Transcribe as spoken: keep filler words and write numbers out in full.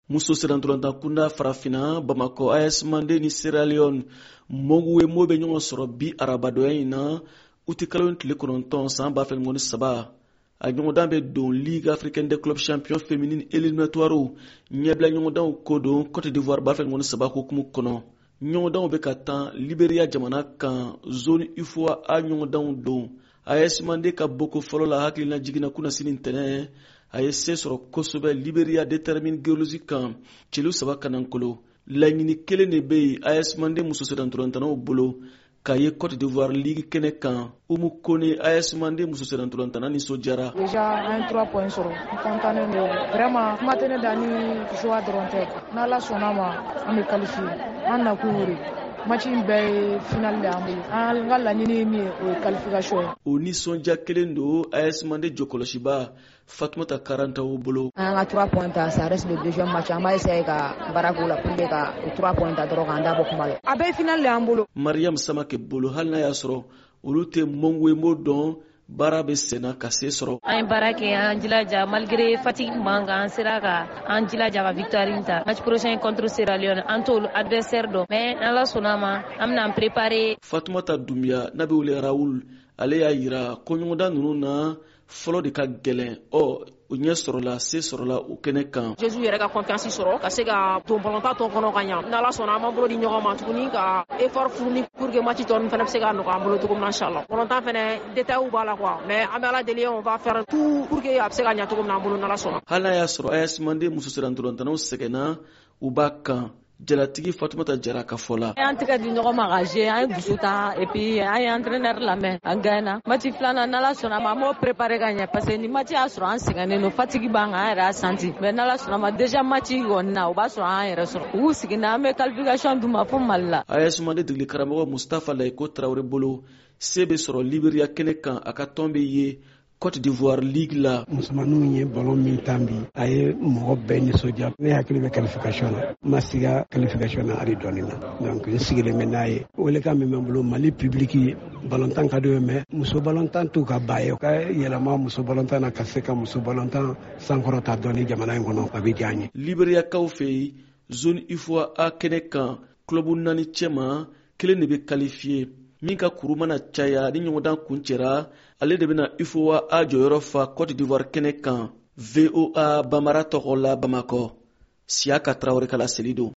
muso serantolantan kunda farafina Bamako A S Mande ni Sierra Leone mogu ye mo be ɲɔgɔn sɔrɔ bi arabadoya in na u tɛ kalo tile kɔnɔntɔn san ba fila ni saba a ɲɔgɔndan bɛ don Ligue africaine des clubs champions féminines éliminatoires ɲɛbila ɲɔgɔndanw ko don Côte d'Ivoire ba fila ni saba hukumu kɔnɔ. ɲɔgɔndanw bɛ ka tan Liberia jamana kan zone I F O A A ɲɔgɔndanw don. A S Mande ka boko fɔlɔ la hakilina jiginna kuna sini ntɛnɛn a ye se sɔrɔ kosɛbɛ Liberia Determine Géologique kan celu saba kanankolo. Laɲini kelen de bɛ yen A S Mande muso serantolantannaw bolo k'a ye Côte d'Ivoire Ligue kɛnɛ kan. Umu Kone A S Mande muso serantolantanna nisɔndiyara. Déjà un trois points sɔrɔ n content de vraiment kuma tɛ ne da ni joie dɔrɔn tɛ n'Ala sɔnna ma an bɛ qualifier an nakun y'o de ye. Match in bɛɛ ye final de y'an bolo an ka laɲini ye min ye o ye qualification ye. O nisɔndiya kelen don A S Mande jɔkɔlɔsiba Fatumata Karanta o bolo. An ka trois points ta ça reste le deuxième match an b'a essayer ka baara k'o la pour que ka o trois points ta dɔrɔn k'an dabɔ kuma la. A bɛɛ ye final de y'an bolo. Mariam Samake bolo hali n'a y'a sɔrɔ olu tɛ mɔngoyemo dɔn baara bɛ senna ka se sɔrɔ. An ye baara kɛ an jilaja malgré fatigue man kan an sera ka an jilaja ka victoire in ta match prochain contre Sierra Leone an t'olu adversaire dɔn mais n'Ala sɔnna ma an bɛna an préparer. Fatumata Dumbuya n'a bɛ wele Raoul ale y'a jira ko ɲɔgɔndan ninnu na fɔlɔ de ka gɛlɛn ɔ o ɲɛ sɔrɔla se sɔrɔla o kɛnɛ kan. Jésus yɛrɛ ka confiance sɔrɔ ka se ka don ballontan tɔ kɔnɔ ka ɲa n'Ala sɔnna an b'an bolo di ɲɔgɔn ma tuguni ka effort fourni pour que match tɔ ninnu fana bɛ se ka nɔgɔya an bolo cogo min na inchallah. Ballontan fana détails b'a la quoi mais an bɛ Ala deli on va faire tout pour que a bɛ se ka ɲa cogo min na an bolo n'Ala sɔnna. Hali n'a y'a sɔrɔ A S Mande muso serantolantannaw sɛgɛnna u b'a kan. Jalatigi Fatumata Jara ka fɔ la. An tɛgɛ di ɲɔgɔn ma ka jouer an ye dusu ta et puis an ye entraîneur lamɛn an gagnera match filanan n'Ala sɔnna ma an b'o préparer ka ɲɛ parce que ni match y'a sɔrɔ an sɛgɛnnen don fatigue b'an kan an yɛrɛ y'a senti mais n'Ala sɔnna ma déjà match kɔni na o b'a sɔrɔ an yɛrɛ sɔrɔ u siginna an bɛ qualification d'u ma fo Mali la. A S Mande degeli karamɔgɔ Mustafa Layiko Traoré bolo se bɛ sɔrɔ Liberia kɛnɛ kan a ka tɔn bɛ ye Côte d'Ivoire Ligue la. Musomaninw ye ballon min tan bi a ye mɔgɔ bɛɛ nisɔndiya ne hakili bɛ qualification na ma siga qualification na hali dɔɔnin na donc n sigilen bɛ n'a ye welekan min bɛ n bolo Mali public ballontan ka d'u ye mais muso ballontan t'u ka ba ye ka yɛlɛma muso ballontan na ka se ka muso ballontan sankɔrɔta dɔɔnin jamana in kɔnɔ a bɛ diya n ye. Liberia kaw fɛ yen zone I F O A A kɛnɛ kan club naani cɛma kelen de bɛ qualifier min ka kuru mana caya ni ɲɔgɔndan kun cɛra ale de bɛna I F O A A jɔyɔrɔ fa Côte d'Ivoire kɛnɛ kan. V O A Bamara tɔgɔ la Bamakɔ Siaka Traoré ka laseli don.